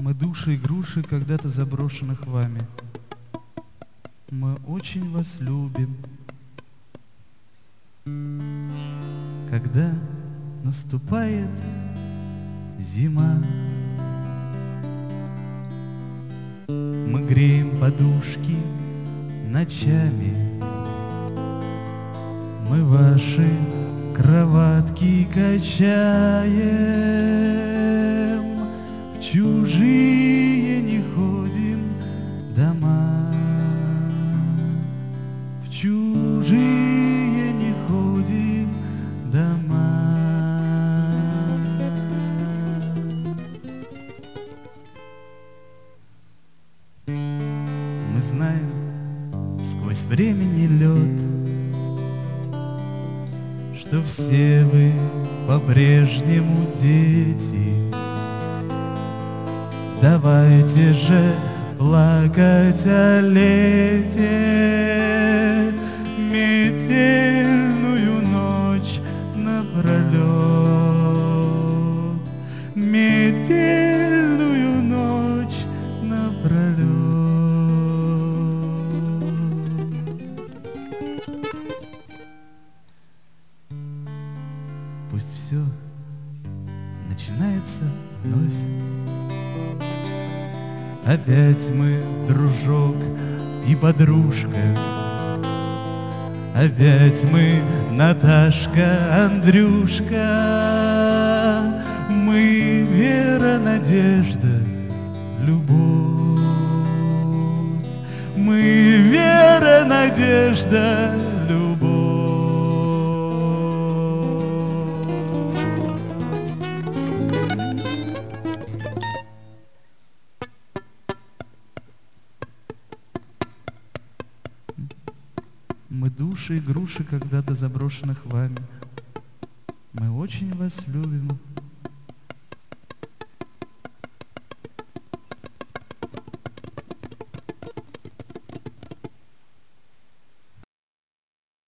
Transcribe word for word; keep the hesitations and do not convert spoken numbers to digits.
Мы души и груши, когда-то заброшенных вами. Мы очень вас любим. Когда наступает зима, мы греем подушки ночами. Мы ваши кроватки качаем, в чужие не ходим дома, в чужие не ходим дома. Мы знаем сквозь времени лед, что все вы по-прежнему дети. Давайте же плакать о лете, метельную ночь напролет, метельную ночь напролет. Пусть все начинается вновь. Опять мы, дружок и подружка, опять мы, Наташка, Андрюшка. Мы вера, надежда, любовь. Мы вера, надежда, любовь. Мы души и груши, когда-то заброшенных вами. Мы очень вас любим.